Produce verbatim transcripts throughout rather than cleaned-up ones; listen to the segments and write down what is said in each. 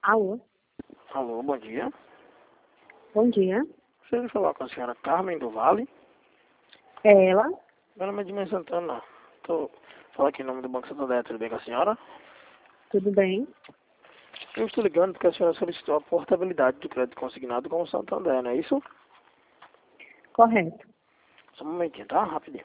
Alô, Alô, bom dia. bom dia. Gostaria de falar com a senhora Carmen do Vale. É ela? Meu nome é Edmir Santana. Estou falando aqui em nome do Banco Santander. Tudo bem com a senhora? Tudo bem? Eu estou ligando porque a senhora solicitou a portabilidade do crédito consignado com o Santander, não é isso? Correto. Só um momentinho, tá? Rapidinho.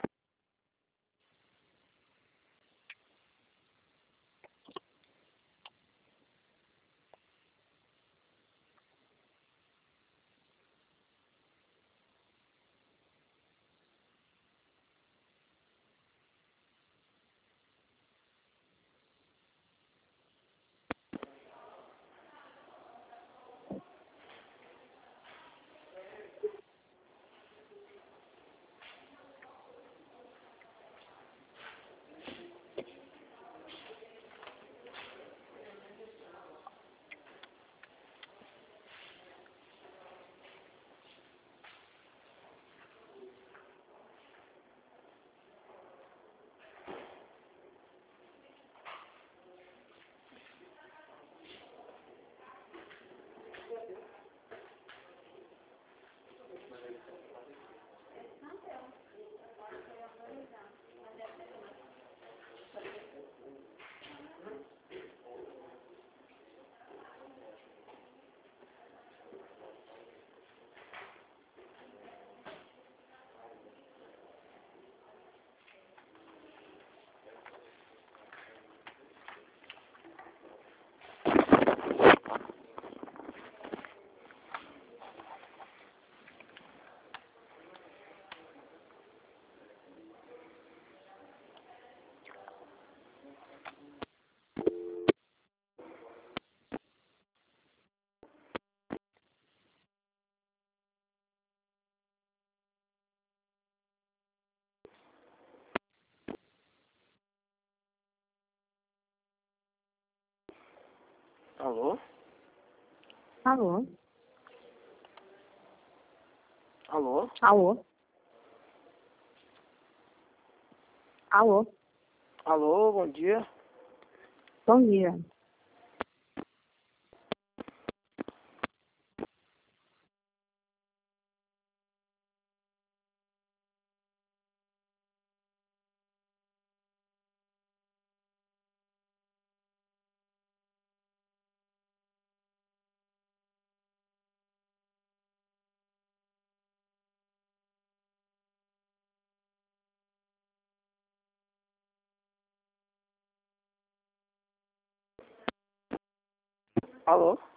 Alô? Alô, Alô? alô, alô, Alô, bom dia. bom dia. Alô?